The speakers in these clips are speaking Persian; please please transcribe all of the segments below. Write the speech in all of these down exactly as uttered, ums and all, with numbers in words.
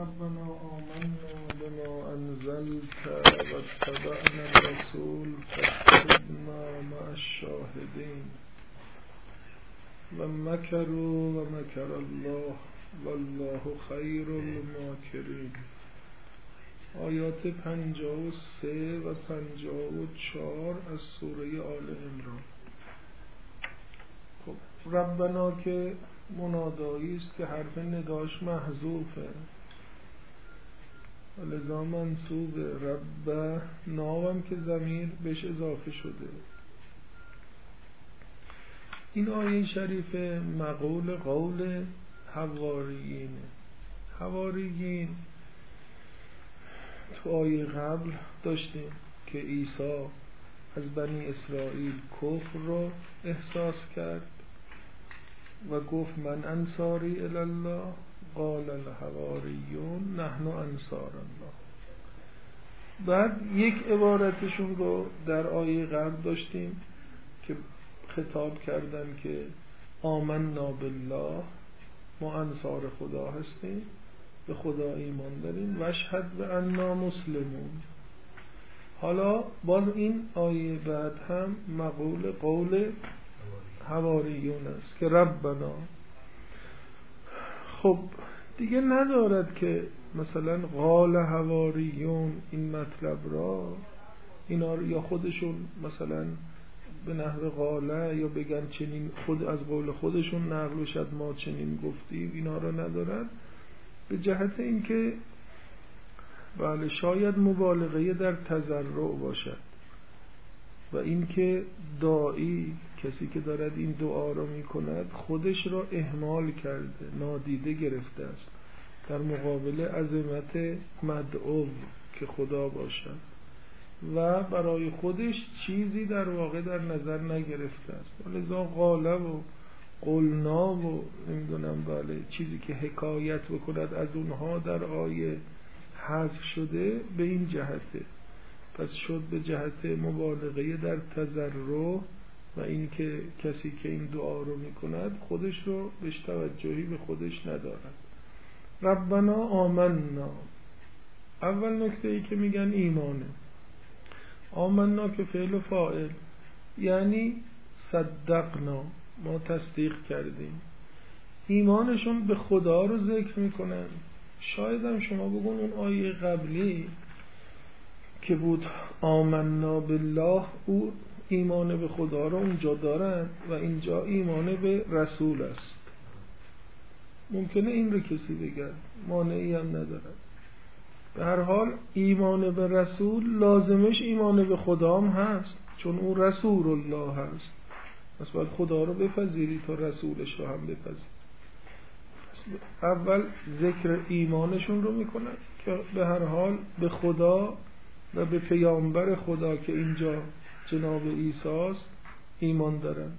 ربنا آمنا بما انزلت واتبعنا الرسول فاكتبنا مع الشاهدین و مکروا و مکر الله والله خیر الماکرین. آیات پنجاه و سه و پنجاه و چهار از سوره آل عمران. خب ربنا که منادایی است که حرف نداش محذوفه، لذا منصوب. رب ناوم که ضمیر بهش اضافه شده. این آیه شریفه مقول قول حواریین. حواریین تو آیه قبل داشتیم که عیسی از بنی اسرائیل کفر رو احساس کرد و گفت من انصاری الی الله قال الحواریون نحن انصار الله. بعد یک عبارتشون رو در آیه قبل داشتیم که خطاب کردن که آمنا بالله، ما انصار خدا هستیم، به خدا ایمان داریم، و اشهد بأننا مسلمون. حالا باز این آیه بعد هم مقول قول حواریون است که ربنا. خب دیگه ندارد که مثلا قال حواریون این مطلب را اینا یا خودشون مثلا به نحو قاله یا بگن چنین خود از قول خودشون نقل شد ما چنین گفتیم، اینا را ندارد، به جهت اینکه بله شاید مبالغه در تضرع باشد و اینکه داعی کسی که دارد این دعا را می کند خودش را اهمال کرده، نادیده گرفته است در مقابل عظمت مدعو که خدا باشد و برای خودش چیزی در واقع در نظر نگرفته است. لذا قاله و قلنا و نمیدونم بله چیزی که حکایت بکند از اونها در آیه حذف شده به این جهته. پس شد به جهت مبالغه در تضرع و این که کسی که این دعا رو میکند خودش رو بهش توجهی به خودش ندارد. ربنا آمنا، اول نکته ای که میگن ایمانه. آمنا که فعل و فاعل، یعنی صدقنا، ما تصدیق کردیم. ایمانشون به خدا رو ذکر میکنن. شاید هم شما بگون اون آیه قبلی که بود آمنا بالله، او ایمان به خدا رو اونجا دارن و اینجا ایمان به رسول است. ممکنه این رو کسی بگه، مانعی هم ندارد. به هر حال ایمان به رسول لازمش ایمان به خدا هم هست، چون او رسول الله هست. پس باید خدا رو بپذیری تا رسولش رو هم بپذیری. اول ذکر ایمانشون رو میکنن که به هر حال به خدا و به پیامبر خدا که اینجا جناب عیسی است ایمان دارن.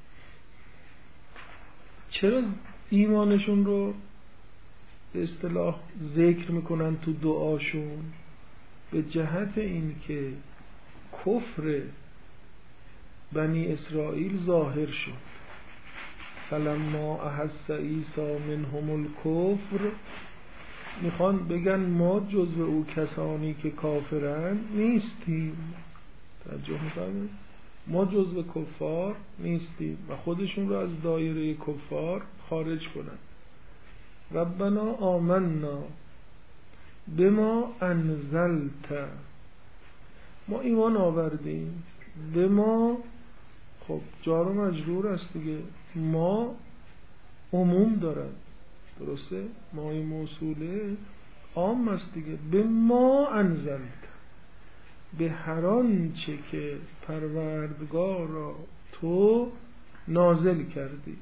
چرا ایمانشون رو به اصطلاح ذکر میکنن تو دعاشون؟ به جهت این که کفر بنی اسرائیل ظاهر شد. فلما احس عیسی منهم الکفر، میخوان بگن ما جزو او کسانی که کافرن نیستیم. توجه میکنید؟ ما جزو کفار نیستیم و خودشون رو از دایره کفار خارج کنن. ربنا آمنا بما انزلت، ما ایمان آوردیم به ما. خب جار و مجرور است دیگه، ما عموم دارد، درسته؟ مای موصوله عام است دیگه. به ما انزلت، به هر آنچه که پروردگار را تو نازل کردی.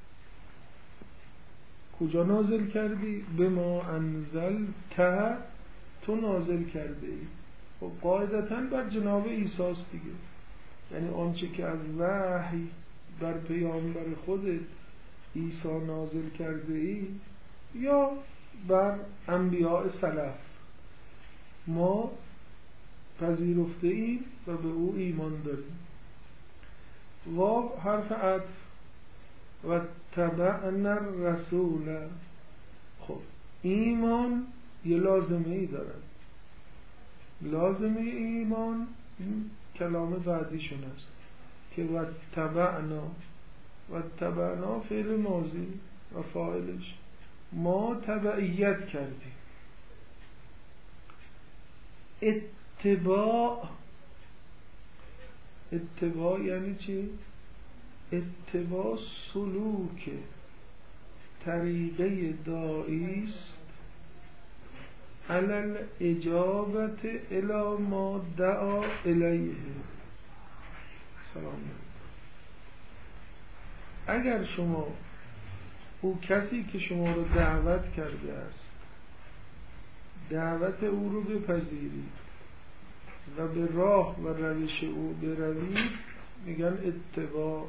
کجا نازل کردی؟ به ما انزلت، تو نازل کرده ای. خب قاعدتاً بر جناب عیسی است دیگه، یعنی آنچه که از وحی بر پیامبر خودت عیسی نازل کرده ای یا بر انبیاء سلف ما پذیرفته ایم و به او ایمان داریم. واو حرف عطف و تبعنا الرسول. خب ایمان یه لازمه ای دارد. لازمه ایمان این کلام بعدیشون است که واتبعنا، واتبعنا فعل ماضی و فاعلش ما تبعیت کردیم. اتباع، اتباع یعنی چی؟ اتباع سلوک طریقه داعی است علل اجابت الی ما دعا الیه. سلام. اگر شما او کسی که شما رو دعوت کرده است دعوت او رو بپذیرید و به راه و روش او بروید، میگن اتباع.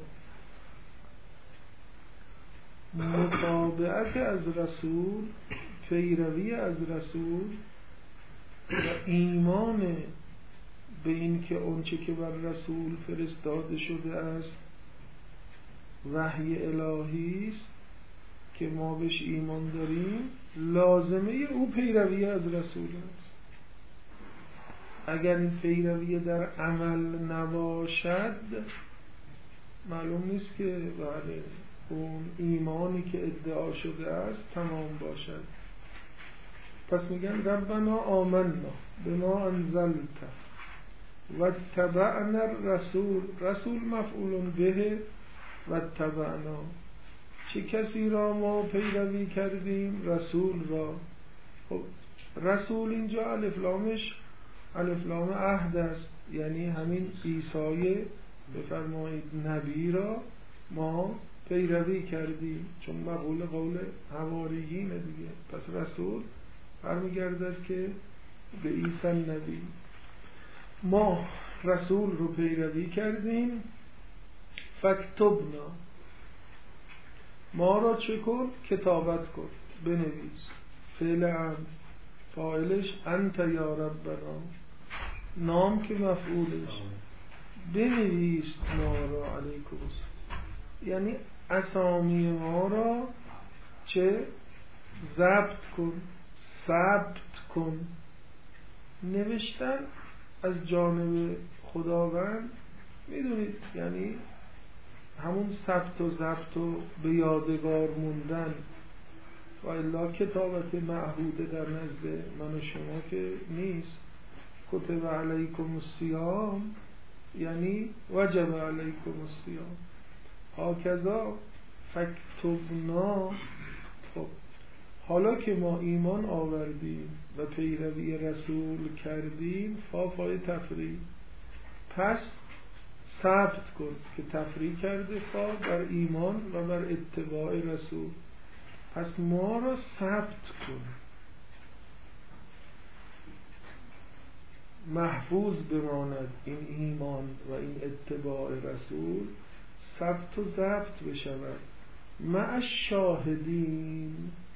متابعت از رسول، پیروی از رسول و ایمان به این که اونچه که بر رسول فرستاده شده است وحی الهی است که ما بهش ایمان داریم، لازمه او پیروی از رسول است. اگر این پیروی در عمل نباشد معلوم نیست که بله اون ایمانی که ادعا شده است تمام باشد. پس میگن ربنا آمنا بما انزلت و تبعنا الرسول. رسول مفعول به و تبعنا، چه کسی را ما پیروی کردیم؟ رسول را. خب رسول اینجا الف لامش الف لام عهد است، یعنی همین عیسی بفرمایید نبی را ما پیروی کردیم، چون مقول قول حواریینه دیگه. پس رسول برمیگردد که به عیسی نبی. ما رسول رو پیروی کردیم. فکتبنا، ما را چه کن؟ کتابت کن، بنویس. فعل امر، فاعلش انت یا ربنا، نام که مفعولش، بنویس ما را علیکم، یعنی اسامی ما را چه؟ ضبط کن، ثبت کن. نوشتن از جانب خداوند میدونید یعنی همون ثبت و ضبط و به یادگار موندن، و الا کتابت معهوده در نزد من و شما که نیست. کتب علیکم الصیام یعنی وجب علیکم الصیام. هاکذا فکتبنا. خب حالا که ما ایمان آوردیم و پیروی رسول کردیم، فافای تفریع، پس ثبت کن که تفریع کرده فا بر ایمان و بر اتباع رسول. پس ما را ثبت کن، محفوظ بماند این ایمان و این اتباع رسول، ثبت و ضبط بشود مع الشاهدین.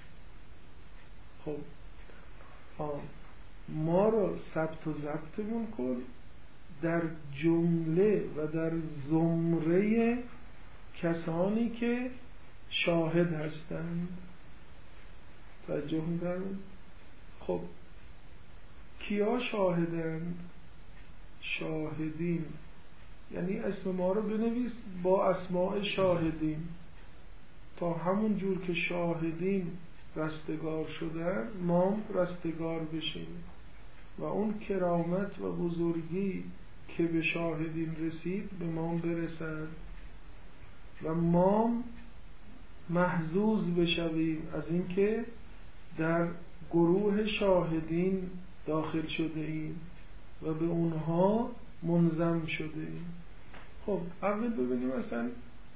خب آه. ما را ثبت و ضبطمون کن در جمله و در زمره کسانی که شاهد هستند. توجه می‌کنید؟ خب کیا شاهدند؟ شاهدین یعنی اسم ما رو بنویس با اسماء شاهدین، تا همون جور که شاهدین رستگار شدن ما رستگار بشیم و اون کرامت و بزرگی که به شاهدین رسید به ما برسد و ما محظوظ بشویم از اینکه در گروه شاهدین داخل شده ایم و به اونها منضم شده ایم. خب اول ببینیم اصلا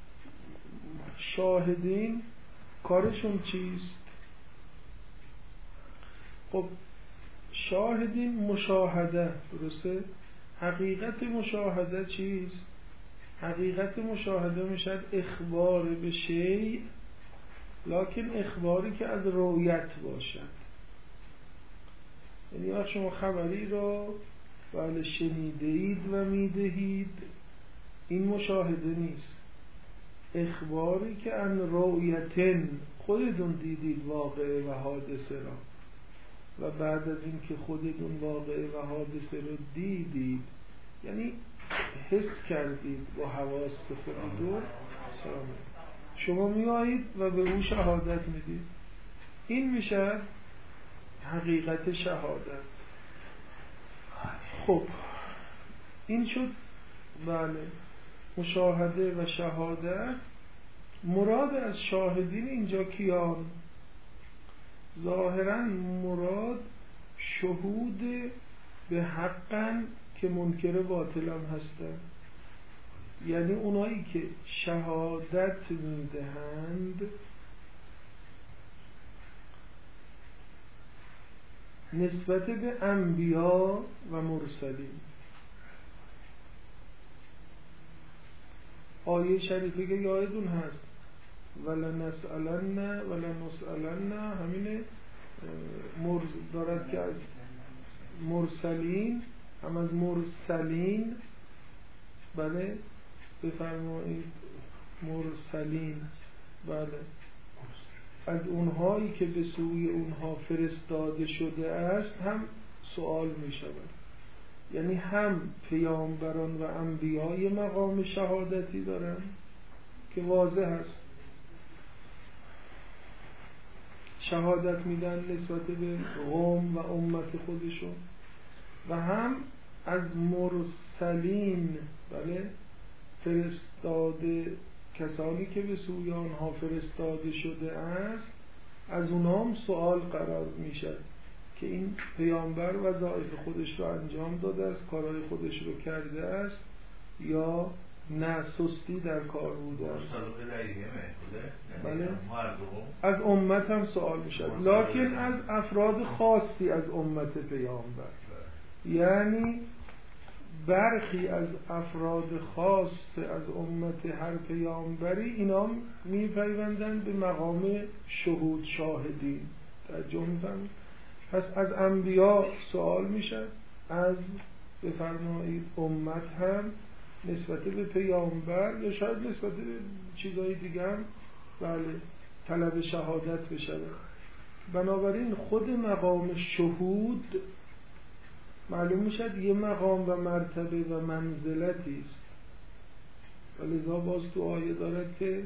شاهدین کارشون چیست؟ خب شاهدین مشاهده، درسته؟ حقیقت مشاهده چیست؟ حقیقت مشاهده میشد اخبار به شیء، لکن اخباری که از رؤیت باشد. یعنی وقت شما خبری را بله شنیده اید و میدهید، این مشاهده نیست. اخباری که ان رؤیتن، خودتون دیدید واقعه و حادثه را، و بعد از این که خودتون واقعه و حادثه رو دیدید، یعنی حس کردید با حواس خودتون، شما میایید و به او شهادت میدید. این میشه حقیقت شهادت. خب این شد بله مشاهده و شهادت. مراد از شاهدین اینجا کیان؟ ظاهرا مراد شهود به حقن که منکر باطلم هستن، یعنی اونایی که شهادت میدهند نسبت به انبیا و مرسلین. آیه شریفه که یادتون هست ولا نسألن ولا نسألن، همینه مرز دارد که از مرسلین هم از مرسلین، بله بفرمایید مرسلین، بله از اونهایی که به سوی اونها فرستاده شده است هم سوال می شود. یعنی هم پیامبران و انبیای مقام شهادتی دارن که واضح است، شهادت میدن نسبت به قوم و امت خودشون، و هم از مرسلین، بله فرستاده، کسانی که به سوی آنها فرستاده شده است، از اونها هم سوال قرار میشه که این پیامبر وظایف خودش رو انجام داده است، کارهای خودش رو کرده است یا نه سستی در کار بوده است. بله از امت هم سوال میشه، لکن از افراد خاصی از امت پیامبر، یعنی برخی از افراد خاص از امت هر پیامبری اینا میپیوندن به مقام شهود شاهدین. توجه می‌فرمایید؟ پس از انبیا سوال میشه، از بفرمایید امت هم نسبت به پیامبر یا شاید نسبت به چیزهای دیگه هم بله طلب شهادت بشه. بنابراین خود مقام شهود معلوم میشد یه مقام و مرتبه و منزلتی است، و لذا باز تو آیه دارد که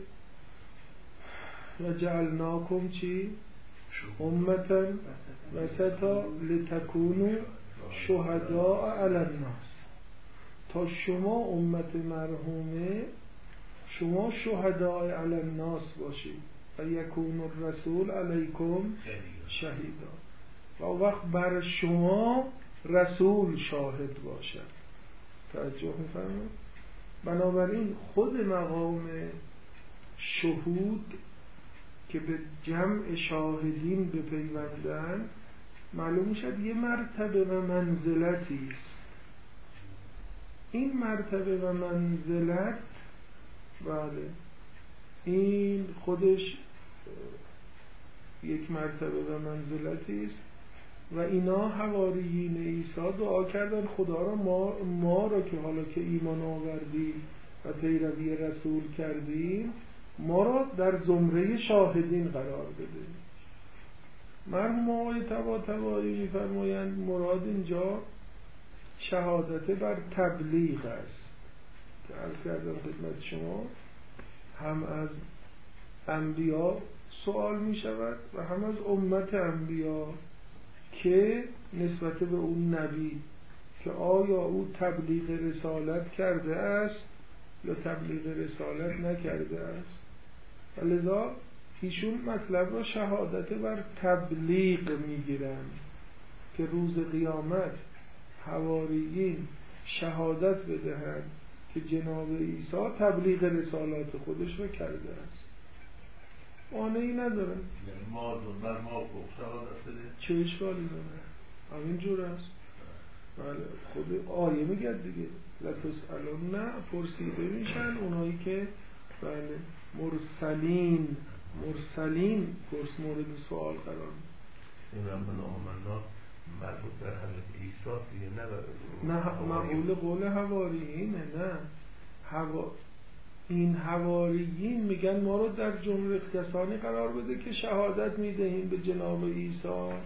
و جعلناکم چی؟ امتا وسطا لتکونوا شهداء علی الناس، تا شما امت مرحومه شما شهداء علی الناس باشید و یکون الرسول علیکم شهیدا، و وقت بر شما رسول شاهد باشد. توجه می‌فرمایید؟ بنابراین خود مقام شهود که به جمع شاهدین بپیوندند معلوم میشد یه مرتبه و منزلتی است. این مرتبه و منزلت بله این خودش یک مرتبه و منزلتی است، و اینا حواریین عیسی دعا کردن خدا را ما, ما را که حالا که ایمان آوردیم و پیروی رسول کردیم ما را در زمره شاهدین قرار بده. مرحوم آقای طباطبایی می‌فرمایند مراد اینجا شهادت بر تبلیغ است که عرض کردم خدمت شما، هم از انبیا سوال می شود و هم از امت انبیا که نسبت به اون نبی که آیا او تبلیغ رسالت کرده است یا تبلیغ رسالت نکرده است، و لذا ایشون مطلب را شهادت بر تبلیغ میگیرند که روز قیامت حواریین شهادت بدهند که جناب عیسی تبلیغ رسالات خودش را کرده است. مانعی نداره، یعنی ما بر ما شهادت بده، چه اشکالی داره؟ همین جور است. بله خود آیه میگه دیگه لتسألن، پرسیده میشن اونایی که بله مرسلین مرسلین پرس مورد سوال قرار این ربنا آمنا مربوط در حضرت عیسی دیگه نه نه مقول قول حواریینه، نه هوا این حواریین میگن ما رو در جمله کسانی قرار بده که شهادت میدهیم به جناب عیسی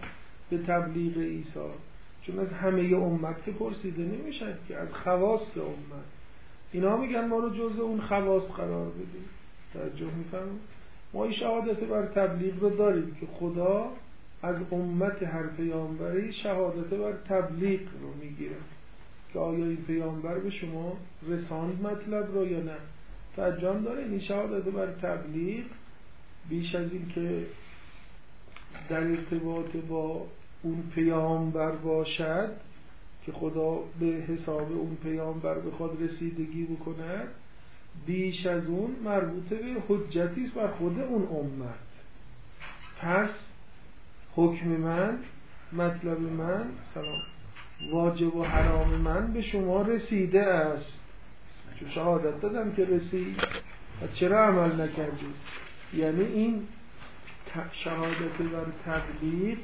به تبلیغ عیسی، چون از همه امت که پرسیده نمیشه که از خواص امت. اینا میگن ما رو جزء اون خواص قرار بدید. توجه میفرمایید؟ ما این شهادت بر تبلیغ رو داریم که خدا از امت هر پیامبری شهادت بر تبلیغ رو میگیره که آیا این پیامبر به شما رساند مطلب رو یا نه. توجه هم داره این شهادت بر تبلیغ بیش از این که در ارتباط با اون پیامبر باشد که خدا به حساب اون پیامبر بخواد رسیدگی بکند، بیش از اون مربوطه به حجتی است بر خود اون امت. پس حکم من، مطلب من، سلام، واجب و حرام من به شما رسیده است. چون شهادت دادم که رسید، و چرا عمل نکردید؟ یعنی این شهادت بر تبلیغ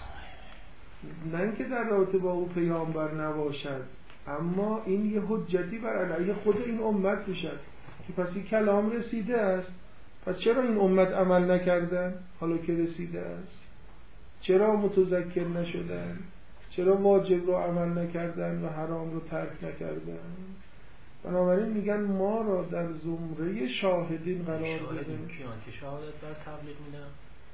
نه اینکه در رابطه با او پیامبر نباشد، اما این یه حجتی بر علیه خود این امت بشد که پس این کلام رسیده است، پس چرا این امت عمل نکردن حالا که رسیده است؟ چرا متذکر نشدن؟ چرا واجب رو عمل نکردن و حرام رو ترک نکردن؟ بنابراین میگن ما را در زمره شاهدین قرار بدن. شاهدین کیان که شهادت بر تبلیغ میدن؟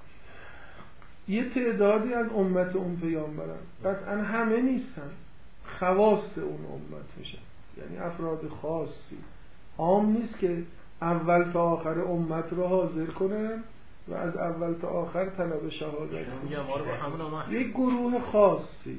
یه تعدادی از امت اون پیامبرن، قطعا همه نیستن، خواص اون امت میشن، یعنی افراد خاصی. عام نیست که اول تا آخر امت رو حاضر کنن و از اول تا آخر طلب شهادت کنن. یک گروه خاصی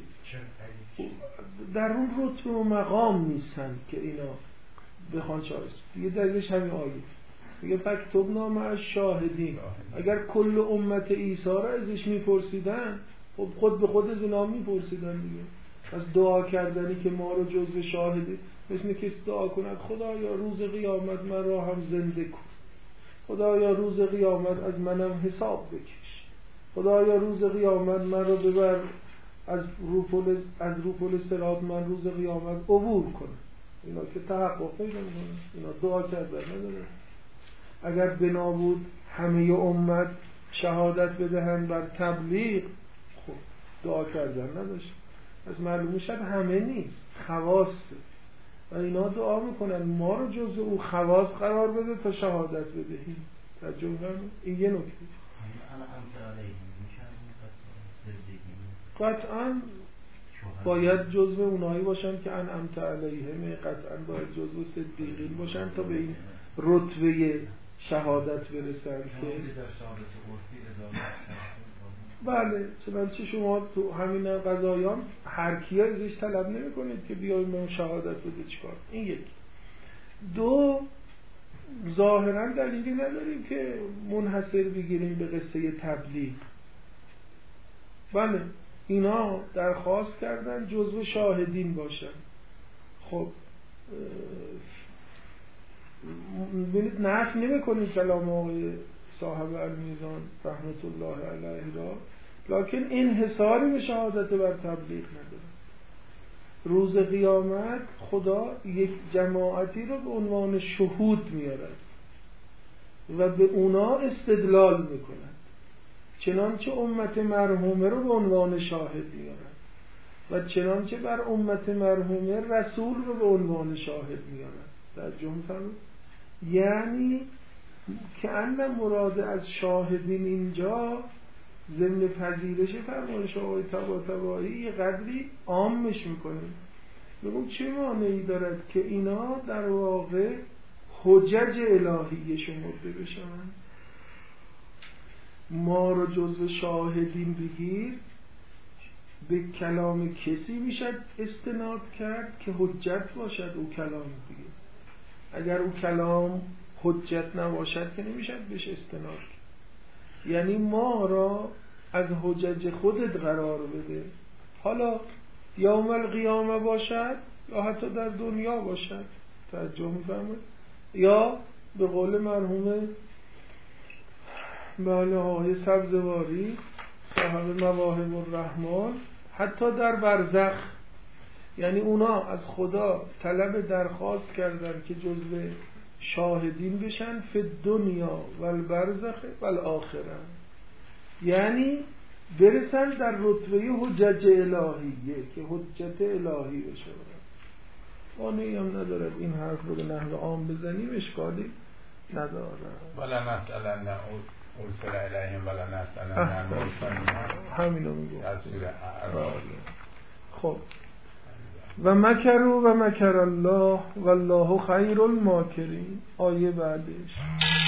در اون رتبه و مقام نیستن که اینا بخوان شاهد. یه دلیلش همین آیه میگه فکتب نامه از شاهدین. اگر کل امت عیسی را ازش میپرسیدن، خب خود به خود از اینا میپرسیدن دیگه. پس دعا کردنی که ما رو جزو شاهدی، مثل کسی دعا کند خدایا روز قیامت من را هم زنده کن، خدایا روز قیامت از منم حساب بکش، خدایا روز قیامت من رو ببر از روپل از روپل صراط من روز قیامت عبور کن. اینا که تحقق پیدا میکنه، اینا دعا کردن نداره. اگر بنا بود همه امت شهادت بدهند بر تبلیغ، خب دعا کردن نداشت. از معلوم شد همه نیست، خواصه و اینا دعا میکنن ما رو جزء او خواص قرار بده تا شهادت بدهیم. ترجمه کنم این یه نکته. قطعا باید جزء اونایی باشن که انعمت علیهم، قطعا باید جزء صدیقین باشن تا به این رتبه شهادت برسن که بله. چنانچه شما تو همین قضایان هر کیا ازش طلب نمی کنید که بیاییم به شهادت بده چیکار. این یک. دو، ظاهرا دلیلی نداریم که منحصر بگیریم به قصه تبلیغ. بله اینا درخواست کردن جزو شاهدین باشن. خب ببینید نفی نمی کنید کلام آقای صاحب المیزان رحمت الله علیه را، لکن انحصاری به شهادت بر تبلیغ نداره. روز قیامت خدا یک جماعتی رو به عنوان شهود میارد و به اونا استدلال میکند، چنانچه امت مرحومه رو به عنوان شاهد میارد و چنانچه بر امت مرحومه رسول رو به عنوان شاهد میارد. ترجمه فرمایید؟ یعنی که ان مراد از شاهدین اینجا ضمن پذیرش فرمایش آقای طباطبایی یه قدری عامش میکنیم. بگم چه معنی دارد که اینا در واقع حجج الهی شمرده بشن؟ ما رو جزو شاهدین بگیر، به کلام کسی میشد استناد کرد که حجت باشد او کلام دیگه. اگر او کلام حجت نباشد که نمیشد بهش استناد کرد. یعنی ما را از حجج خودت قرار بده، حالا یوم القیامه باشد یا حتی در دنیا باشد. توجه می‌فرمایید؟ یا به قول مرحوم بله آقای سبزواری صاحب مواهب الرحمن، حتی در برزخ. یعنی اونا از خدا طلب درخواست کردن که جزو شاهدین بشن فی دنیا و البرزخ و الاخره. یعنی برسن در رتبه حجج الهیه که حجت الهی بشه. مانعی هم ندارد این حرف رو به نحو عام بزنیم، اشکالی ندارد. ولا نسألن ارسل الیهم ولا نسألن همینو میگم در سوره اعراف. خب و مکروا و مکر الله والله خیر الماکرین. آیه بعدش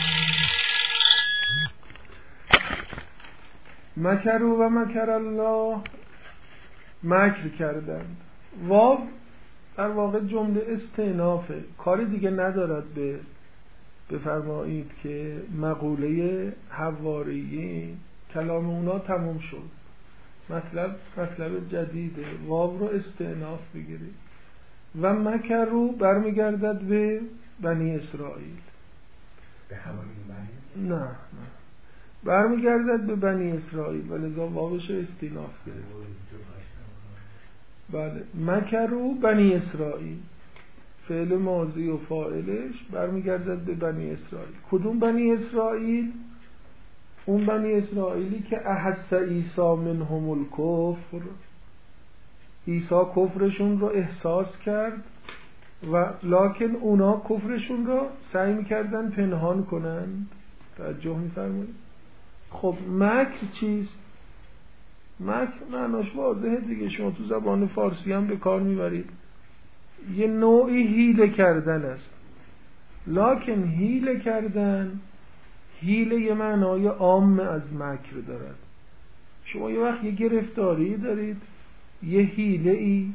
مکروا و مکر الله، مکر کردند. واو در واقع جمله استئنافه، کاری دیگه ندارد به بفرمایید که مقوله حواریین کلام اونا تموم شد، مطلب مطلب جدیده، واو رو استئناف بگیرید. و مکر رو برمیگردد به بنی اسرائیل. به حواریین بنی؟ نه نه برمیگردد به بنی اسرائیل و لذا واوش استئناف گرفت. بله مکر رو بنی اسرائیل، فعل ماضی و فاعلش برمیگردد به بنی اسرائیل. کدوم بنی اسرائیل؟ اون بنی اسرائیلی که احس عیسی منهم الکفر، عیسی کفرشون رو احساس کرد و لکن اونا کفرشون رو سعی میکردن پنهان کنند. توجه میفرمایید؟ خب مکر چیست؟ مکر معناش واضحه دیگه، شما تو زبان فارسی هم به کار میبرید، یه نوعی حیله کردن است. لکن حیله کردن، حیله یه معنای عام از مکر دارد. شما یه وقت یه گرفتاری دارید، یه حیله ای،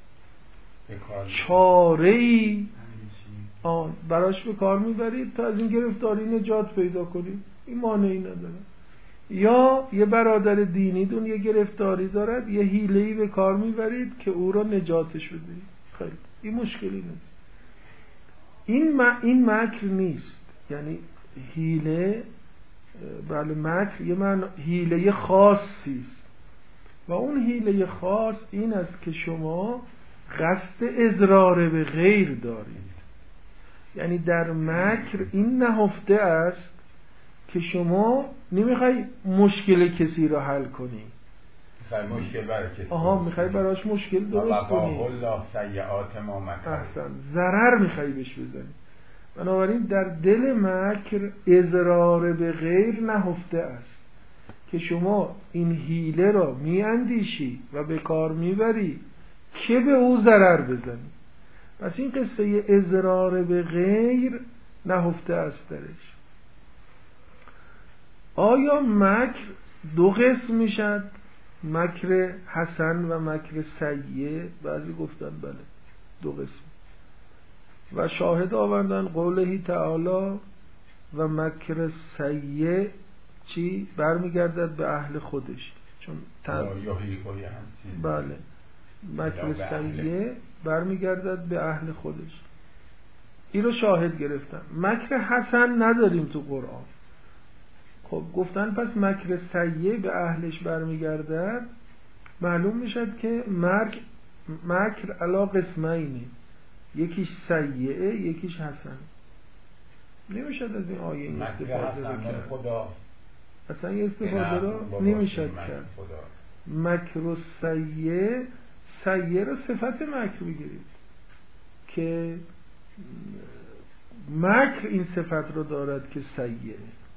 چاره ای آن براش به کار میبرید تا از این گرفتاری نجات پیدا کنید، این مانعی نداره. یا یه برادر دینی دون یه گرفتاری دارد، یه حیله‌ای به کار میبرید که او را نجاتش بدهید. خیلی این مشکلی نیست. این م... این مکر نیست، یعنی حیله، بله مکر یه معنی حیله خاصی است و اون حیله خاص این است که شما قصد اضرار به غیر دارید. یعنی در مکر این نهفته است که شما نمیخوای مشکل کسی را حل کنی، میخوای مشکل برای کسی آها میخوای براش مشکل درست کنی، الله سیئات ما مکر، احسن، ضرر میخوای بهش بزنی. بنابراین در دل مکر اضرار به غیر نهفته است که شما این حیله را میاندیشی و به کار میبری که به او ضرر بزنی. پس این قصه اضرار به غیر نهفته است درش. آیا مکر دو قسم میشد؟ مکر حسن و مکر سیئ؟ بعضی گفتن بله دو قسم و شاهد آوردن قوله تعالی و مکر سیئ چی؟ برمیگردد به اهل خودش، چون تن... بله مکر سیئ برمیگردد به اهل خودش، این رو شاهد گرفتن. مکر حسن نداریم تو قرآن. خب گفتن پس مکر سیئ به اهلش برمیگردد، معلوم میشد که مکر مکر علی قسمینه، یکیش سیئه یکیش حسن. نمیشد از این آیه این استفاده کرد، خدا اصلا این استفاده رو نمیشد کرد. مکر و سیئ، سیئ رو صفت مکر بگیرید که مکر این صفت رو دارد که سیئه.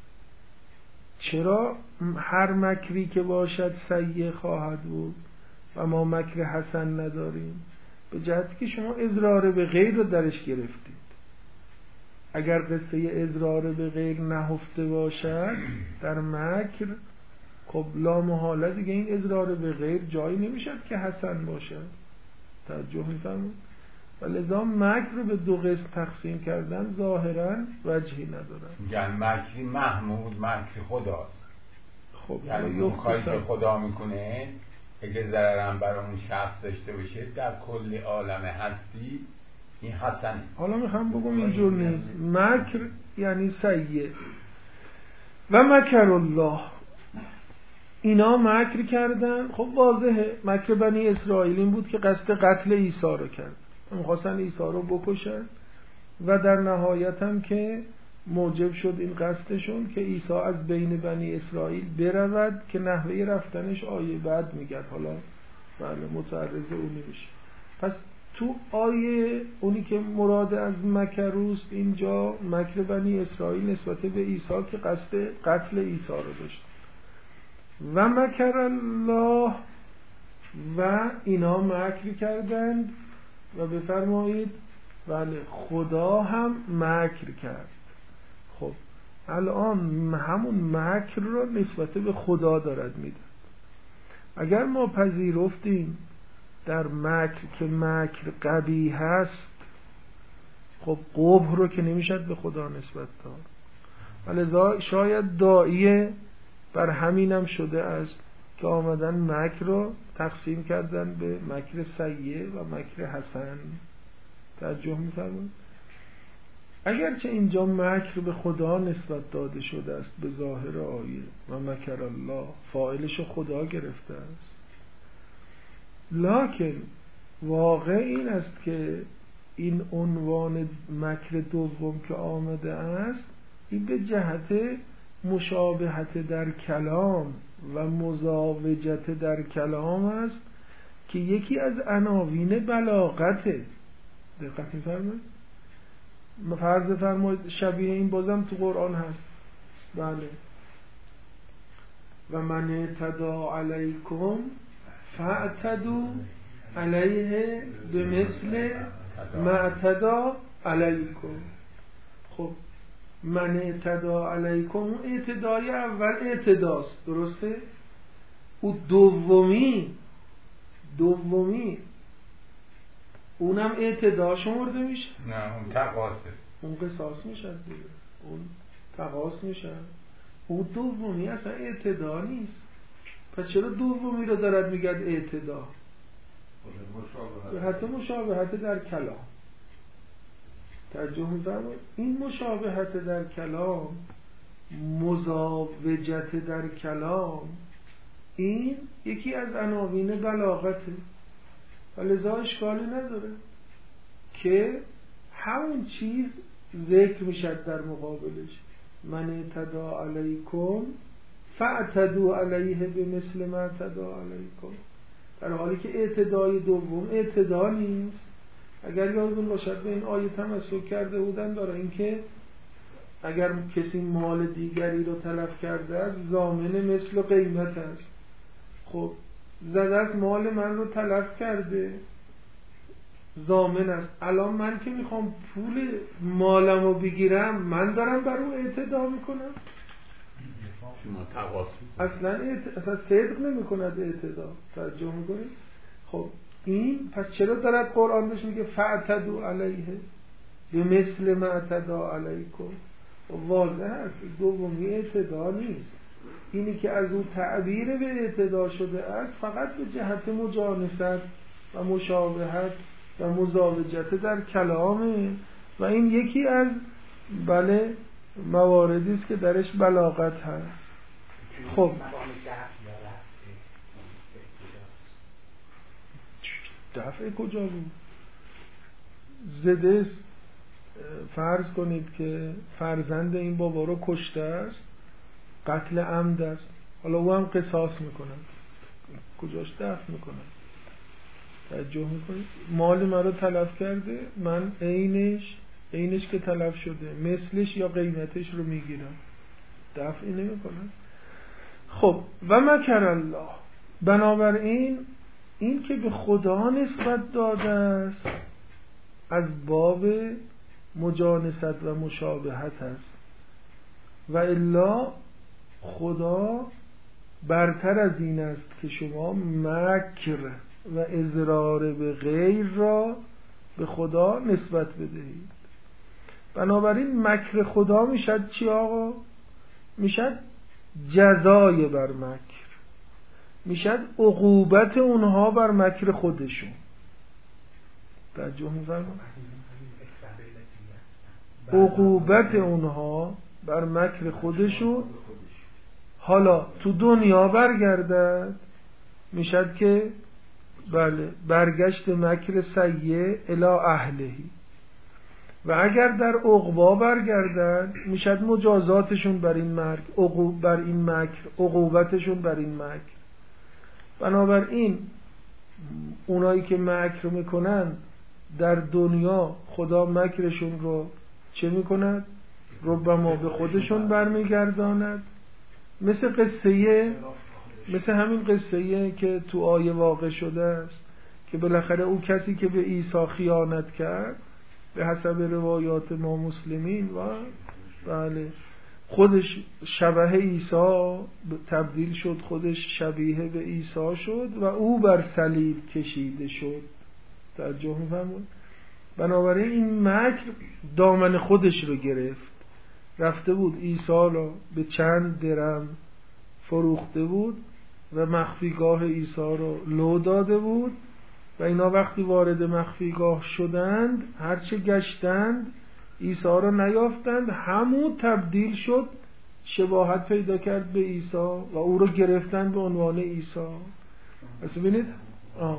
چرا هر مکری که باشد سیئ خواهد بود و ما مکر حسن نداریم؟ به جهتی که شما اضرار به غیر رو درش گرفتید. اگر قصه اضرار به غیر نهفته باشد در مکر، خب لا محاله دیگه این اضرار به غیر جایی نمیشد که حسن باشد. توجه میفرمایید؟ و لذا مکر رو به دو قسم تقسیم کردن ظاهرا وجهی ندارن. یعنی مکری محمود مکر خداست. خب یعنی اون کاری که خدا میکنه اگه ضررم برای اون شخص داشته باشه در کل عالم هستی این حسن. حالا میخوام بگم اینجور نیست. مکر یعنی سیئ. و مکر الله، اینا مکر کردن. خب واضحه مکر بنی اسرائیل این بود که قصد قتل عیسی رو کرد، می‌خواستن عیسی رو بکشن و در نهایت هم که موجب شد این قصدشون که عیسی از بین بنی اسرائیل برود که نحوه رفتنش آیه بعد میگه، حالا بله متعرض اون نمیشه. پس تو آیه اونی که مراد از مکروست اینجا مکر بنی اسرائیل نسبت به عیسی که قصد قتل عیسی رو داشت. و مکر الله، و اینا مکر کردند و بفرمایید بله خدا هم مکر کرد. خب الان همون مکر رو نسبت به خدا دارد میده. اگر ما پذیرفتیم در مکر که مکر قبیح هست، خب قبح رو که نمیشد به خدا نسبت داد. ولذا شاید داعیه بر همینم شده است که آمدن مکر رو تقسیم کردن به مکر سیئ و مکر حسن. توجه می‌فرمایید؟ اگرچه اینجا مکر به خدا نسبت داده شده است به ظاهر آیه و مکر الله فاعلش خدا گرفته است، لکن واقع این است که این عنوان مکر دوم که آمده است این به جهت مشابهت در کلام و مزاوجت در کلام است که یکی از عناوین بلاغته. دقت می‌فرمایید؟ فرض فرمایید شبیه این بازم تو قرآن هست. بله و من اعتدی علیکم فاعتدوا علیه بمثل ما اعتدی علیکم. خب من اعتدی علیکم، اعتدای اول اعتداست، درسته؟ او دومی دومی اونم اعتدا شمرده میشه؟ نه اون تقاصه، اون قصاص میشه دیگه، اون تقاص میشه. اون دومی اصلا اعتدا نیست. پس چرا دومی رو دارد میگه اعتدا؟ حتی مشابهت در کلام. توجه می‌فرمایید؟ این مشابهت در کلام، مزاوجت در کلام، این یکی از عناوین بلاغته و لذا اشکالی نداره که همون چیز ذکر میشد در مقابلش. من اعتدا علیکم فاعتدوا علیه بمثل ما اعتدا علیکم، در حالی که اعتدای دوم اعتدا نیست. اگر یادتون باشد به این آیه تمسک کرده بودن برای اینکه اگر کسی مال دیگری رو تلف کرده است ضامن مثل و قیمت است. خب زده از مال من رو تلف کرده، ضامن است. الان من که میخوام پول مالم رو بگیرم من دارم بر اون اعتدا میکنم؟ اصلا اعت... اصلا صدق نمی کند اعتدا. توجه میکنید؟ خب این پس چرا دارد قرآن بهش میگه فاعتدوا علیه به مثل ما اعتدا علیکم؟ واضح است دومی اعتدا نیست. اینی که از اون تعبیر به اعتدا شده است فقط به جهت مجانست و مشابهت و مزاوجت در کلامه و این یکی از بله مواردی است که درش بلاغت هست. خب دفع کجا بود؟ زده فرض کنید که فرزند این بابا رو کشته است، قتل عمد است، حالا او هم قصاص میکنن، کجاش دفع میکنن؟ توجه میکنید؟ مال من رو تلف کرده، من عینش عینش که تلف شده مثلش یا قیمتش رو میگیرم، دفعی نمیکنن. خب و مکر الله، بنابراین این که به خدا نسبت داده است از باب مجانست و مشابهت است و الا خدا برتر از این است که شما مکر و اضرار به غیر را به خدا نسبت بدهید. بنابراین مکر خدا میشد چی آقا؟ میشد جزای بر مکر، میشد عقوبت اونها بر مکر خودشون. توجه می‌فرمایید؟ عقوبت اونها بر مکر خودشون حالا تو دنیا برگردد، میشد که بله برگشت مکر سیئ الی اهلهی و اگر در عقبا برگردن میشد مجازاتشون بر این مرگ، عقوب بر این مکر، عقوبتشون بر این مکر. بنابراین اونایی که مکر میکنن در دنیا خدا مکرشون رو چه میکند؟ ربما به خودشون برمیگرداند. مثل قصه مثل همین قصه که تو آیه واقع شده است که بالاخره او کسی که به عیسی خیانت کرد به حسب روایات ما مسلمین و بله خودش شبه عیسی تبدیل شد، خودش شبیه به عیسی شد و او بر صلیب کشیده شد. توجه می‌فرمایید؟ بنابراین این مکر دامن خودش رو گرفت، رفته بود عیسی رو به چند درم فروخته بود و مخفیگاه عیسی رو لو داده بود و اینا وقتی وارد مخفیگاه شدند هرچه گشتند عیسی رو نیافتند، همون تبدیل شد، شباهت پیدا کرد به عیسی و او رو گرفتن به عنوان عیسی. پس ببینید آه.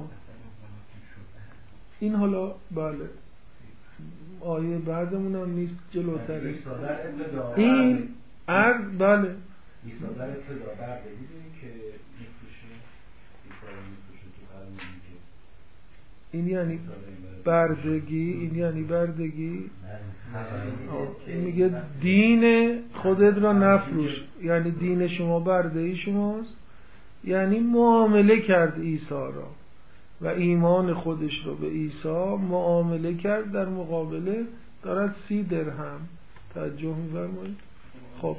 این حالا بله آیه بعدمون هم نیست، جلوتره این عرض بله عیسی در ابتدا برده میدونی که میفروشه عیسی رو میفروشه تو قرن میگه این یعنی بردگی، این یعنی بردگی این میگه دین خودت را نفروش، یعنی دین شما بردگی شماست، یعنی معامله کرد عیسی را و ایمان خودش رو به عیسی معامله کرد، در مقابله دارد سی درهم. توجه می‌فرمایید؟ خب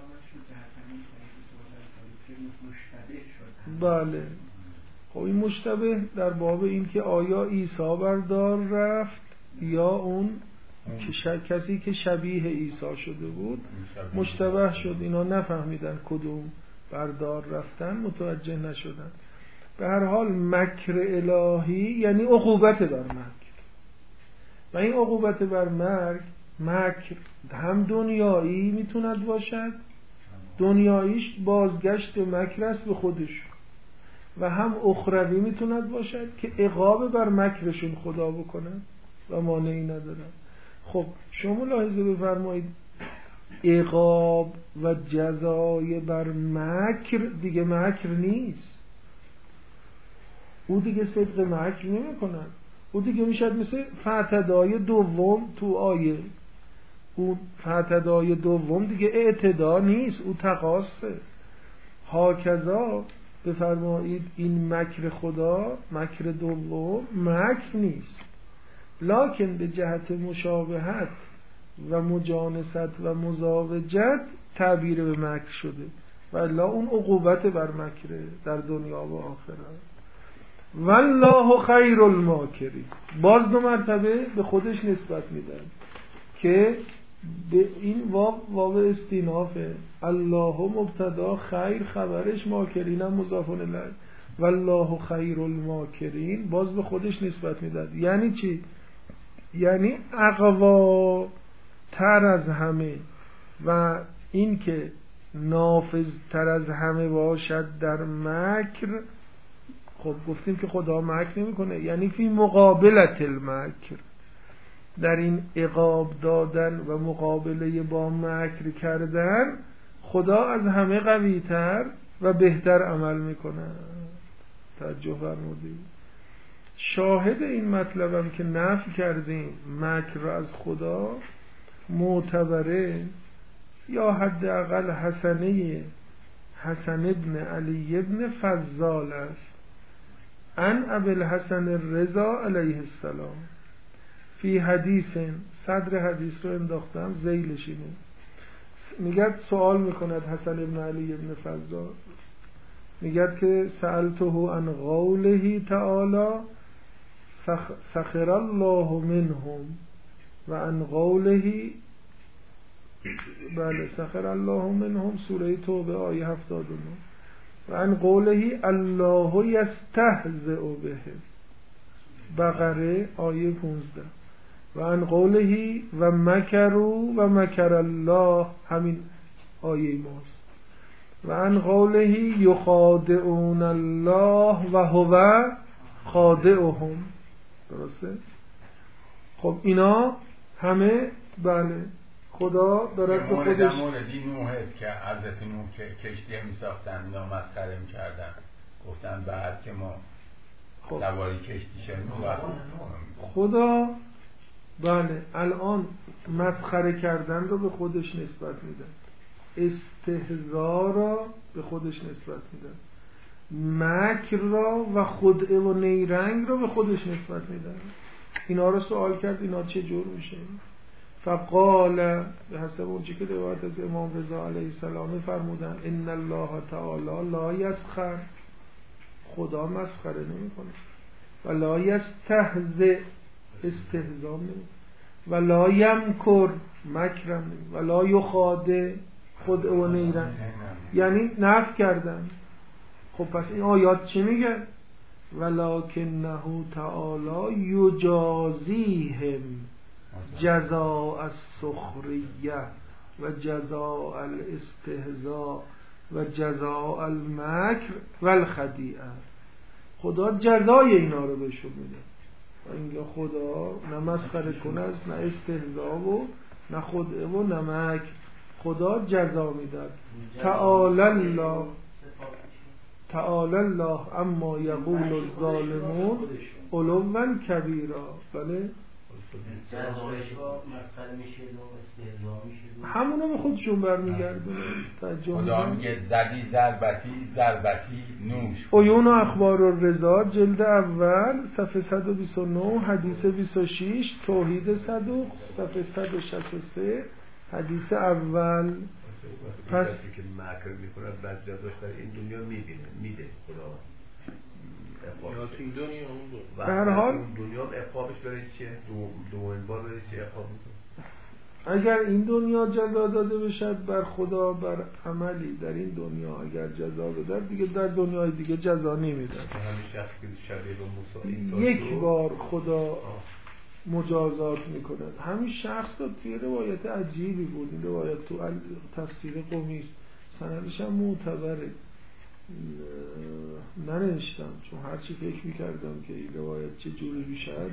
بله خب این مشتبه در باب این که آیا عیسی بردار رفت یا اون که کسی که شبیه عیسی شده بود مشتبه شد. اینا نفهمیدن کدوم بردار رفتن، متوجه نشدن. به هر حال مکر الهی یعنی عقوبت بر مکر و این عقوبت بر مرگ مکر هم دنیایی میتوند باشد، دنیاییش بازگشت مکر است به خودش، و هم اخروی میتوند باشد که عقاب بر مکرشون خدا بکنن و مانعی ندارن. خب شما ملاحظه بفرمایید عقاب و جزای بر مکر دیگه مکر نیست، او دیگه صدق مکر نمی کنن، او دیگه میشد مثل فاعتدای دوم تو آیه، اون فاعتدای دوم دیگه اعتدا نیست، او تقاصه. هاکذا بفرمایید این مکر خدا، مکر دوم مکر نیست، لکن به جهت مشابهت و مجانست و مزاوجت تعبیر به مکر شده و الا اون عقوبت بر مکره در دنیا و آخرت. والله خیر الماکرین، باز دو مرتبه به خودش نسبت میدن که به این واو واو استینافه، الله مبتدا خیر خبرش، ماکرین هم مضاف الیه، والله خیر الماکرین باز به خودش نسبت میداد. یعنی چی؟ یعنی اقوا تر از همه و این که نافذ تر از همه باشد در مکر. خب گفتیم که خدا مکر نمیکنه، یعنی فی مقابلت المکر، در این عقاب دادن و مقابله با مکر کردن خدا از همه قوی تر و بهتر عمل میکنه. توجه فرمودید؟ شاهد این مطلبم که نفی کردیم مکر را از خدا معتبره یا حداقل حسنه حسن ابن علی ابن فضال است، ان ابی الحسن الرضا علیه السلام فی حدیث، صدر حدیث رو انداختم ذیلش اینه، میگد سوال میکند حسن ابن علی ابن فضال، میگد که سألته عن قوله تعالی سخر الله منهم و عن قوله، بله سخر الله منهم سوره توبه آیه هفتاد و نه، و عن قوله الله یستهزئ به، بقره آیه پانزده، و عن قوله و مکروا و مکر الله همین آیه ماست، و عن قوله یخادعون الله و هو خادعهم. درسته؟ خب اینا همه بله خدا دارد به خودش. موردی نوح است که حضرت نوح که کشتی می ساختن اینا مسخره می کردن، گفتن بعد که ما سواری کشتی شدیم خدا بله الان مسخره کردن رو به خودش نسبت میدن، استهزا را به خودش نسبت میدن، مکر را و خدعه و نیرنگ را به خودش نسبت میدن. اینا رو سوال کرد اینا چه جور میشه؟ فقال به حسب اون چی که روایت از امام رضا علیه السلام فرمودن ان الله تعالی لا یسخر، خدا مسخره نمیکنه، و لا یستهزئ استهزا نمیکنه، و لا یمکر مکرم نمیکنه، و لا یخادع خدعه و نیرنگ، یعنی نفی کردن. خب پس این آیات چی میگه؟ ولکنه تعالی یجازیهم جزاء السخریه و جزاء الاستهزاء و جزاء المکر و الخدیعه. خدا جزای اینا رو بهشون میده. و اینجا خدا نه مسخره کنه است، نه استهزاء و نه خدعه و نه مکر، خدا جزا میده. تعالی الله تعالی الله اما یقول الظالمون علوا کبیرا. بله همونو به خودشون برمیگردونه. خدا میگه زدی ضربتی ضربتی نوش. عیون و اخبار الرضا جلد اول صفحه صد و بیست و نه حدیث بیست و شش، توحید صدوق صفحه صد و شصت و سه حدیث اول. پس که مکر میکنه بعد جزاش در این دنیا میبینه میده خدا یا تو این دنیا اون دنیا. به هر حال دنیا عقابش برای چیه؟ دو دومین بار برای چیه عقاب میکنه؟ اگر این دنیا جزا داده بشد بر خدا بر عملی در این دنیا اگر جزا بده دیگه در دنیای دیگه جزا نمیده. همین شخص که شبیه به موسی یک بار خدا مجازات میکنه. همین شخص رو توی روایت عجیبی بود، این روایت تو تفسیر قمی است، سندش هم معتبره، ننوشتم چون هرچی فکر میکردم که این روایت چه جوری بیشد.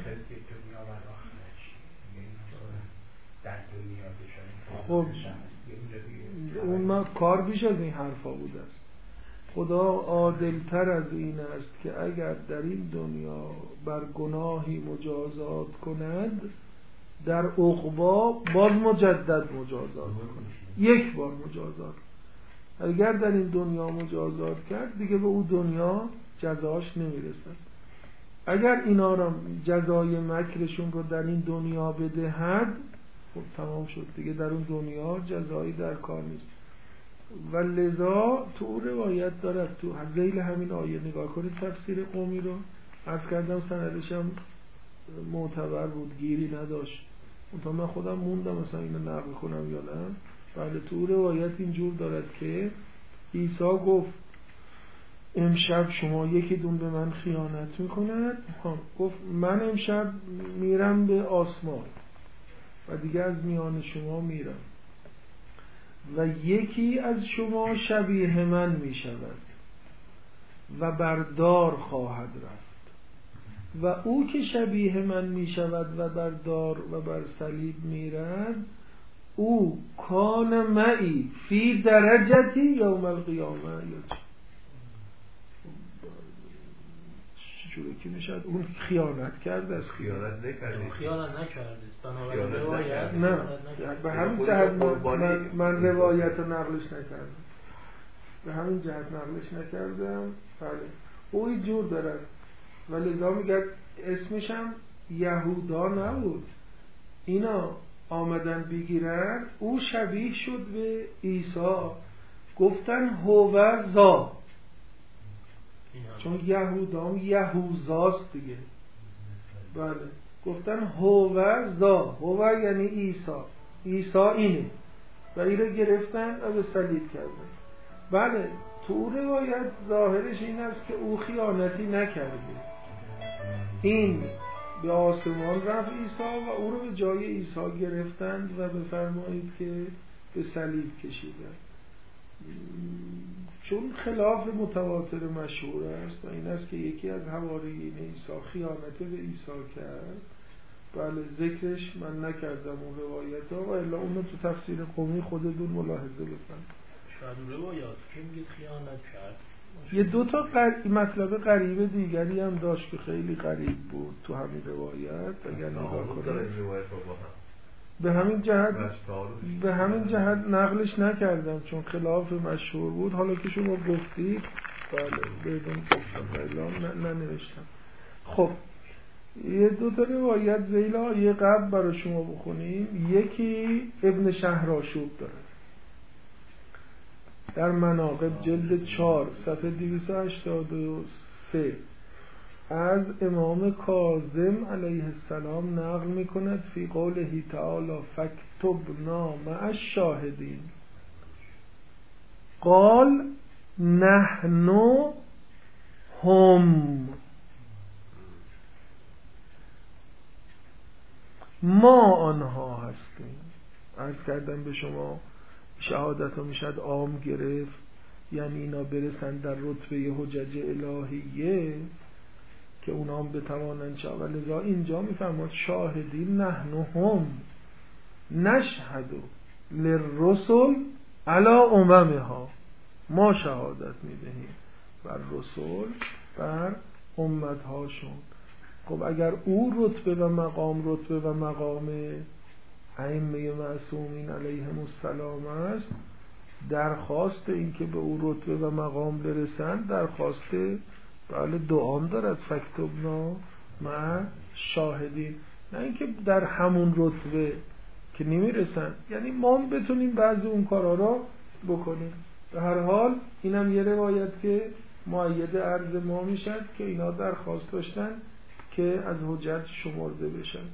خب اون ما کار بیش از این حرفا بود است. خدا عادلتر از این است که اگر در این دنیا بر گناهی مجازات کند در عقبا باز مجدد مجازات کند، یک بار مجازات. اگر در این دنیا مجازات کرد دیگه به اون دنیا جزاش نمیرسد. اگر اینا را جزای مکرشون رو در این دنیا بدهد خب تمام شد دیگه، در اون دنیا جزایی در کار نیست. و لذا تو روایت دارد تو ذیل همین آیه نگاه کنید تفسیر قمی رو، عرض کردم سندش هم معتبر بود، گیری نداشت، اونطور من خودم موندم مثلا اینو نقل کنم یا نه. بله تو روایت اینجور دارد که عیسی گفت امشب شما یکی دون به من خیانت میکند، گفت من امشب میرم به آسمان و دیگه از میان شما میرم و یکی از شما شبیه من می شود و بردار خواهد رفت و او که شبیه من می شود و بردار و بر صلیب می رد او کان معی فی درجتی یوم القیامه. چجوری که میشد اون خیانت کرده است؟ خیانت نکرده خیانت نکرده بنابراین روایت نه به همین جهت من, من روایت رو نقلش نکردم، به همین جهت نقلش نکردم. بله او این جور دارد و لذا میگه اسمش هم یهودا نبود، اینا آمدن بگیرن او شبیه شد به عیسی، گفتن هو زا، چون یهودام یهوزاست دیگه. بله گفتن هو زا، هو یعنی عیسی، عیسی اینه و این رو گرفتن و به صلیب کردن. بله تو روایت ظاهرش این است که او خیانتی نکرده، این به آسمان رفت عیسی و او رو به جای عیسی گرفتند و بفرمایید که به صلیب کشیدند. چون خلاف متواتر مشهور است و این است که یکی از حواریین عیسی خیانت به عیسی کرد بله ذکرش من نکردم اون روایت ها و الا اونو تو تفسیر قومی خودتون ملاحظه بکنید. شاید اون روایات که میگه خیانت کرد یه دو تا قر... مطلب غریب دیگری هم داشت که خیلی غریب بود تو همین روایت اگر نگاه کنید به همین جهت به همین جهت نقلش نکردم چون خلاف مشهور بود. حالا که شما گفتید بله بدون گفتم اعلام ننوشتم. خب یه دو تا روایت ذیل آیه قبل برای شما بخونیم. یکی ابن شهرآشوب داره در مناقب جلد چهار صفحه دویست و هشتاد و سه از امام کاظم علیه السلام نقل میکند فی قوله تعالی فاکتبنا مع الشاهدین قال نحن هم ما آنها هستیم. عرض کردم به شما شهادت ها میشد عام گرفت یعنی اینا برسن در رتبه حجج الهیه که اونا هم بتوانند شد و لذا اینجا میفرماد شاهدین نحن هم نشهد للرسل علی اممها ما شهادت میدهیم بر رسول بر امتهاشون. خب اگر او رتبه و مقام رتبه و مقام ائمه معصومین علیهم السلام است درخواست این که به او رتبه و مقام برسند درخواست بله دعام دارد فاکتبنا مع شاهدین نه اینکه در همون رتبه که نمیرسن یعنی ما هم بتونیم بعضی اون کارا را بکنیم. به هر حال اینم یه روایت که مؤید عرض ما میشد که اینا درخواست داشتن که از حجت شمرده بشن.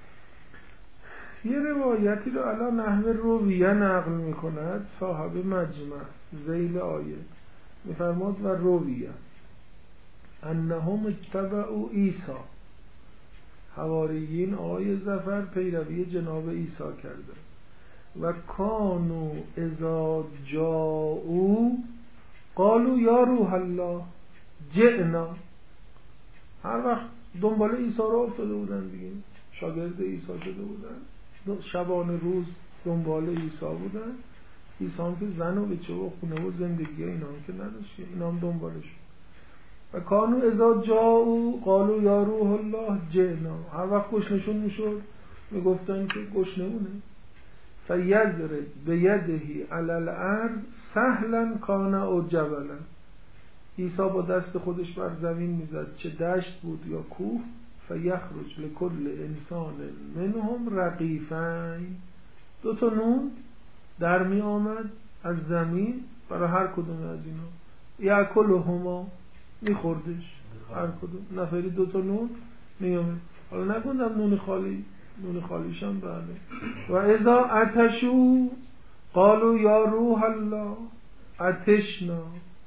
یه روایتی رو الان نحو رویه نقل میکند صاحب مجمع ذیل آیه میفرماد و رویه انهم اتبعوا عیسی حواریین آقای ظفر پیروی جناب عیسی کرده و کانوا اذا جاءوا قالوا یا روح الله جئنا. هر وقت دنبال عیسی را افتاده بودن دیگه شاگرد عیسی شده بودن شبانه روز دنبال عیسی بودن. عیسی هم که زن و بچه و خونه و زندگی اینا هم که نداشت اینا هم دنبالش و کانوا اذا جاءوا قالوا یا روح الله جئنا. هر وقت گشنشون میشد میگفتن که گشنمونه فیضرب بیدهی علی الارض سهلا کان او جبلا. عیسی با دست خودش بر زمین میزد چه دشت بود یا کوه فیخرج لکل انسان منهم رغیفین دو تا نون در می آمد از زمین برای هر کدوم از اینا یاکلهما میخوردش هر کدوم نفری دو تا نون می آمد. حالا نگوندم نون خالی نون خالیشم بله. و اذا عطشوا قالوا یا روح الله عطشنا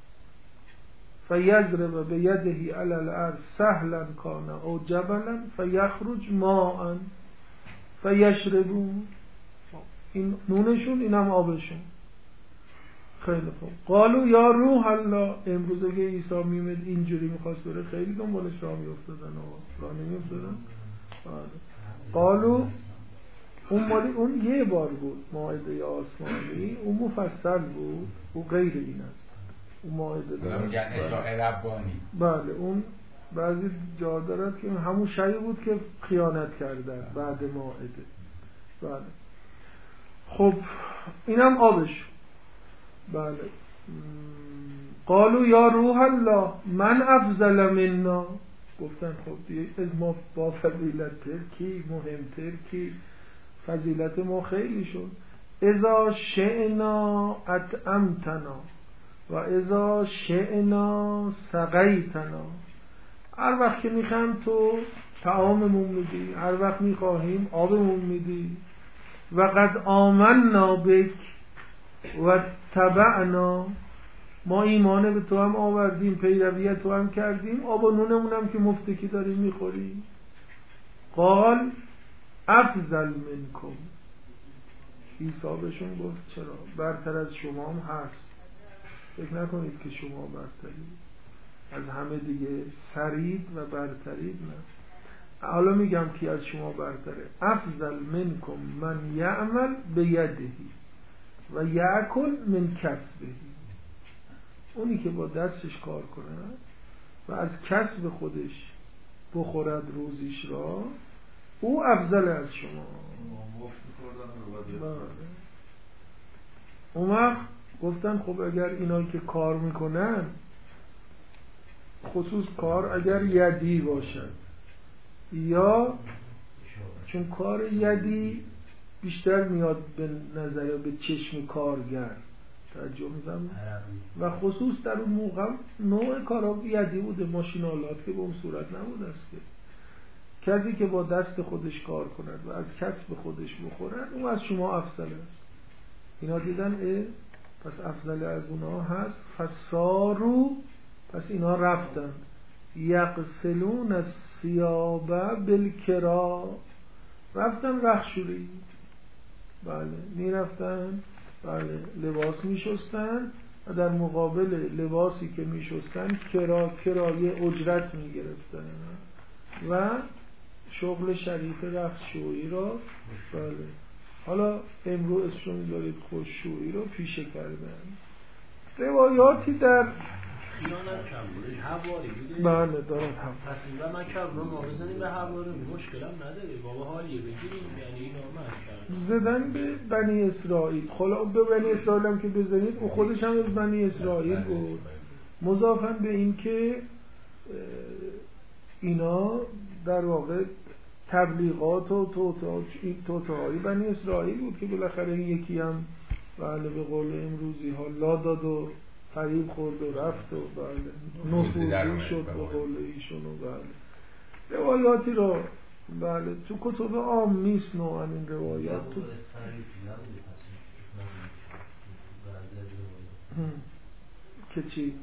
فیضرب بیده علی الارض سهلا کان او جبلا فیخرج ماء فیشربون. این نونشون اینم آبشون. خیلی خوب. قالوا یا روح الله. امروز اگه عیسی میمد اینجوری میخواست بره خیلی دنبالش راه میافتادن و راه نمیافتادن. قالوا اون مالی اون یه بار بود مائده آسمانی اون مفصل بود او غیر این است اون مائده دارد میگن اشاعه ربانی بله اون بعضی جا دارد که همون شیء بود که خیانت کردن بعد مائده. بله خب اینم آبش. بله قالوا یا روح الله من افضل منا. گفتن خب دیگه از ما با فضیلت تر کی مهمتر کی فضیلت ما خیلی شد. اذا شئنا اطعمتنا و اذا شئنا سقیتنا. هر وقت که میخوایم تو طعاممون میدی هر وقت میخواهیم آبمون میدی. و قد آمنا بک و تبعنا ما ایمان به تو هم آوردیم پیروی تو هم کردیم آب و نونمون هم که مفتکی داریم میخوریم. قال افضل منکم. عیسی بهشون گفت چرا برتر از شما هم هست فکر نکنید که شما برترید از همه دیگه سرید و برترید نه. حالا میگم کی از شما برتره. افضل منکم من یعمل بیدهی و یأکل من کسبهی. اونی که با دستش کار کنه و از کسب خودش بخورد روزیش را، او افضل از شما. اون وقت گفتن خب اگر اینایی که کار میکنن، خصوص کار اگر یدی باشد، یا چون کار یدی بیشتر میاد به نظر به چشم کارگر توجه می‌کنم، و خصوص در اون موقع نوع کارا یدی بوده، ماشینالات که به اون صورت نبوده است که کسی که با دست خودش کار کند و از کسب خودش بخورد، اون از شما افضل است. اینا دیدن اه پس افضل از اونها هست. فسارو، پس اینا رفتن یغسلون الثیاب بالکرا، رفتن رخشوری، بله میرفتن، بله لباس میشستن و در مقابل لباسی که میشستن کرا کرایه اجرت میگرفتن و شغل شریف رخشویی را، بله حالا امروز اسمشو میذارید خوششویی رو پیشه کردن. روایاتی در خیانت کم بودش حواری بوده. بله دارد هم پس این و من کم رو ما بزنیم به حواری مشکل هم نداره، بابا حالیه بگیریم، یعنی اینا من کردم زدن به بنی اسرائیل. خلا به بنی اسرائیل هم که بزنید او خودش هم از بنی اسرائیل بود، مضافاً به این که اینا در واقع تبلیغات و توتاهای بنی اسرائیل بود که بالاخره یکی هم بله به قول امروزی ها لا داد و فریب خورد و رفت و بله نفوذی شد به قول ایشون و بله روایاتی رو بله تو کتب عام نیست نوعا این روایات تو که چی؟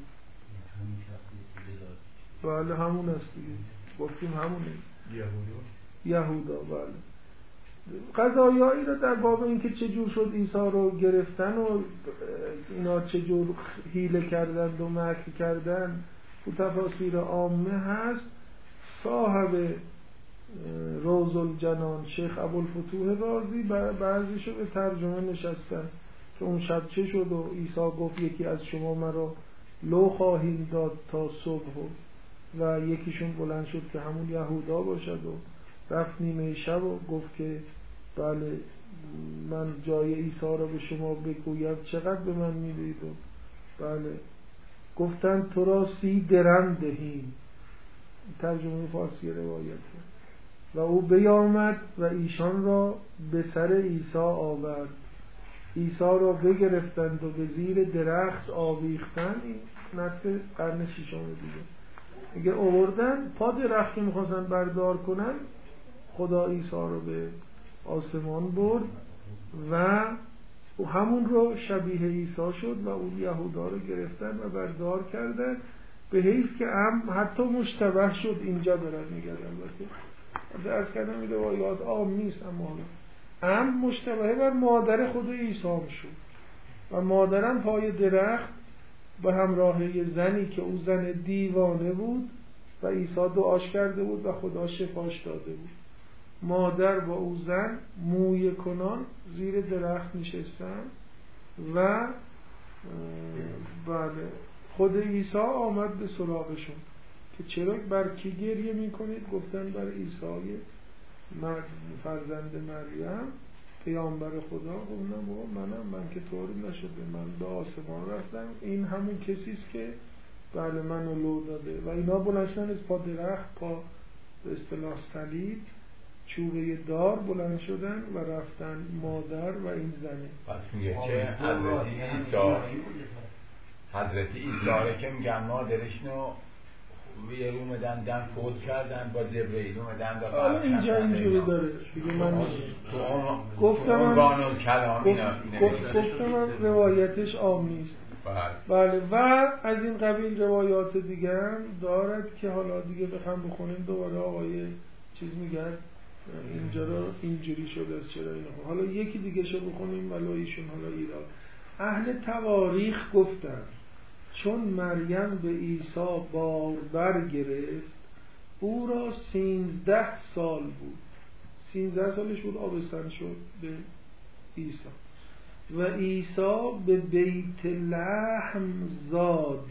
بله همون است دیگه، گفتیم همونه یهودا. بله قضایایی رو در باب این که چجور شد عیسی رو گرفتن و اینا چجور حیله کردن و مکر کردن تو تفاسیر عامه هست. صاحب روض الجنان شیخ ابوالفتوح رازی بعضیشو به ترجمه نشستن که اون شب چه شد و عیسی گفت یکی از شما مرا لو خواهیم داد تا صبح، و یکیشون بلند شد که همون یهودا باشد و رفت نیمه شب و گفت که بله من جای عیسی را به شما بگویم چقدر به من میدید و بله گفتن تو را سی درم دهیم، ترجمه فارسی روایت، و او بیامد و ایشان را به سر عیسی آورد، عیسی را بگرفتند و به زیر درخت آویختند. این نسل قرن ششم دیگه اگه آوردن پا درخت که میخواستن بردار کنن، خدا عیسی رو به آسمان برد و همون رو شبیه عیسی شد و اون یهودا رو گرفتن و بردار کردن، به حیث که ام حتی مشتبه شد. اینجا دارن میگن البته از کردن این روایات عام نیست، اما ام مشتبه بر مادر خود عیسی شد و مادرم پای درخت به همراه یه زنی که او زن دیوانه بود و عیسی دعاش کرده بود و خدا شفاش داده بود. مادر با او زن مویه کنان زیر درخت نشستن و بله خود عیسی آمد به سراغشون که چرا بر کی گریه میکنید؟ گفتن بر عیسی فرزند مریم پیامبر خدا. گفتن بابا منم، من که طوری نشده، من به آسمان رفتم، این همون کسیست که بله منو لو داده. و اینا بلند شدن از پا درخت، پا به اصطلاح صلیب چوبه دار بلند شدن و رفتن مادر و این زنه. پس میگه که حضرت عیسی حضرت عیسی که میگن مادرشنو یه رو اومدن دن فوت کردن با جبرئیل اومدن و حالا اینجا اینجوری داره دیگه. من گفتم عنوان کلام اینا گفتم روایتش عام نیست. بله و از این قبیل روایات دیگه هم دارد که حالا دیگه بخوام بخونیم دوباره آقای چیز میگن اینجا رو اینجوری شده است چرا اینا. حالا یکی دیگه شو بخونیم ولو ایشون حالا ایران. اهل تواریخ گفتن چون مریم به عیسی باربر گرفت او را سیزده سال بود، سیزده سالش بود آبستن شد به عیسی و عیسی به بیت لحم زاد،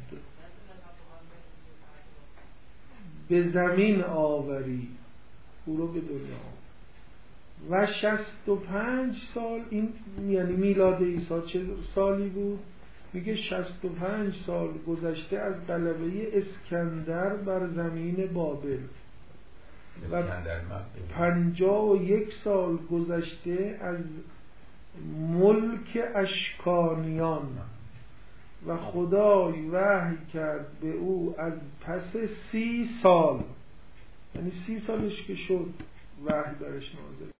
به زمین آوری او رو به دنیا و شصت و پنج سال، این یعنی میلاد عیسی چه سالی بود؟ میگه شصت و پنج سال گذشته از غلبه اسکندر بر زمین بابل و پنجاه و یک سال گذشته از ملک اشکانیان و خدای وحی کرد به او از پس سی سال، یعنی سی سالش که شد وحی برش نازل